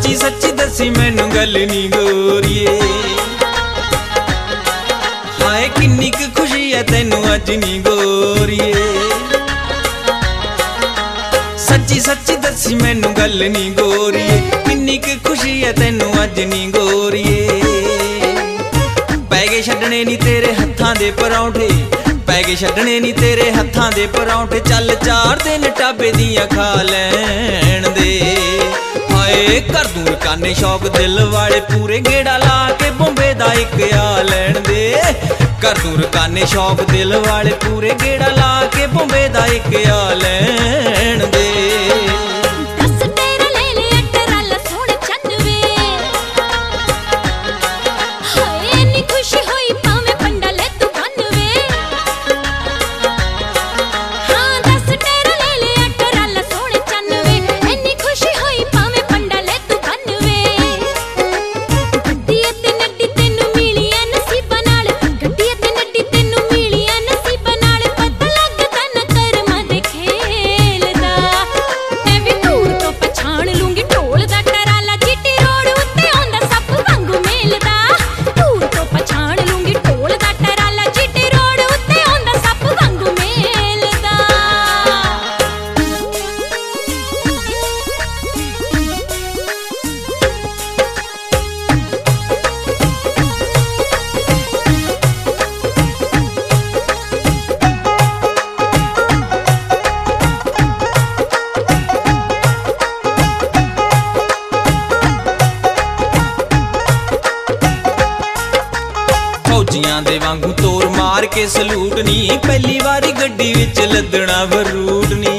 सच्ची सच्ची दसी मैनू गल नी गोरिए, हाय किन्नी क खुशी है तैनू अज नी गोरिए। सच्ची सच्ची दसी मैनू गल नी गोरिए, किन्नी क खुशी है तैनू अज नी गोरिए। पै गए छड्डने नी तेरे हत्थां दे परौंठे, पै गए छड्डने नी तेरे हत्थां दे परौंठे, चल 4 दिन टाबे दियां खा लैण दे। हाय कर दूं रकाने शौक दिल वाले पूरे, गेड़ा ला के बॉम्बे दा इक आ लैण दे। कर दूं रकाने शौक दिल वाले पूरे, गेड़ा ला के बॉम्बे दा इक आ लैण दे। फौजियां दे वांगू तोर मार के सलूट नी, पहली बारी गड्डी विच लदना बरूट नी।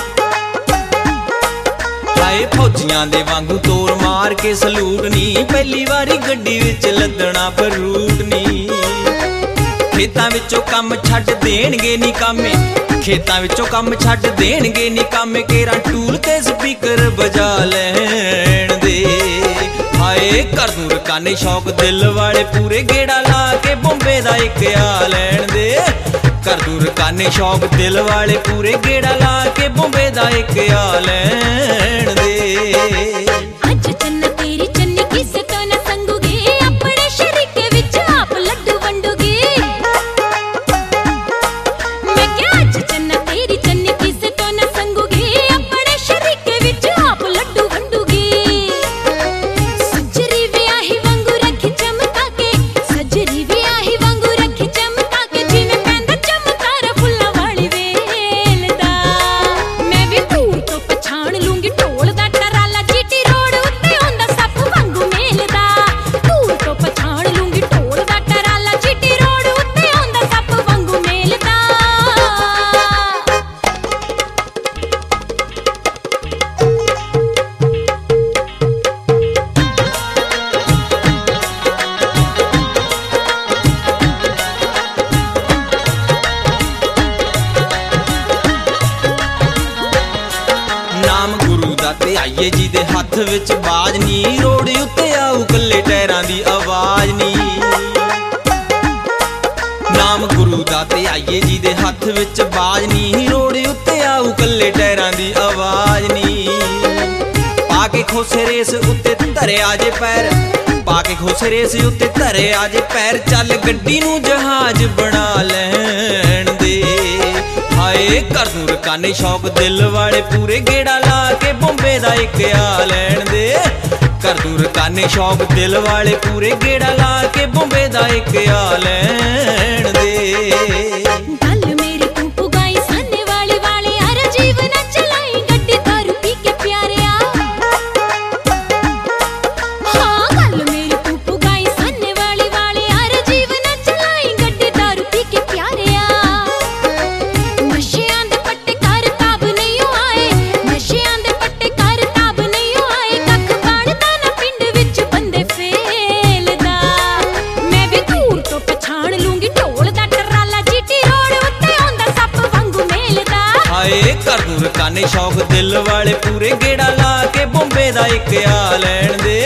हाय फौजियां दे वांगू तोर मार के सलूट नी, पहली बारी गड्डी विच लदना बरूट नी। खेतां विचों कम छड्ड देणगे नी कामे, खेतां विचों कम छड्ड देणगे नी कामे, केरा टूल ते स्पीकर बजा लैण दे। हाय कर दूं रकाने शौक दिल वाले पूरे, गेड़ा ला के बॉम्बे दा इक आ लैण दे। कर दूं रकाने शौक दिल वाले पूरे, गेड़ा ला के बॉम्बे दा इक आ लैण दे। अज चन्ना तेरी चन्नी किसे तो न संगूगी, अपने शरीके विच आप लड्डू वंडूगी। मैं क्या अज चन्ना तेरी चन्नी किसे तो न संगूगी, अपने शरीके विच आप लड्डू वंडूगी। सजरी व्याही वांगू रखी चमका के, सजरी व्याही वांगू रखी चमका के, जिवें पैंदा चमकारा फुल्लां वाली वेल दा। मैं भी दूर तो पछाण लूंगी ढोल दा टराला, जीटी रोड उत्ते आंदा सप वांगू मेलदा। दूर तो पछाण लूंगी ढोल दा टराला, जीटी रोड उत्ते आंदा सप वांगू मेलदा। नाम गुरु दा ते आइए जी दे हत्थ विच बाज नी, रोड उत्ते आऊ कल्ले टैरां दी आवाज नी। नाम गुरु दा ते आइए जी दे हत्थ विच बाज नी, रोड उत्ते आऊ कल्ले टैरां दी आवाज नी। पाके खोसे रेस उत्ते धरे आजे पैर, पाके खोसे रेस उत्ते धरे आजे पैर, चल गड्डी नू जहाज बना लैण दे। हाय कर दूं रकाने शौक दिल वाले पूरे, गेड़ा ला के बॉम्बे दा इक आ लैण दे। कर दूं रकाने शौक दिल वाले पूरे, गेड़ा ला के बॉम्बे दा इक आ लैण दे। गल मेरी तू पुगाई साने वाले वाले, यार जीवन चलाई गड्डी दारू पी के प्यारिया। हाँ गल मेरी तू पुगाई साने वाले वाले, यार जीवन चलाई गड्डी दारू पी के प्यारिया। नशियां दे पट्टे कर ताब नहीं आए, नशियां दे पट्टे कर ताब नहीं आए, कख बनदा ना पिंड विच बंदे फेलदा। मैं भी दूर तो पछाण लूंगी ढोल दा टराला, जीटी रोड उत्ते आंदा सप वांगू मेलदा। हाय कर दूं रकाने शौक दिल वाले पूरे, गेड़ा ला के बॉम्बे दा इक आ लैण दे।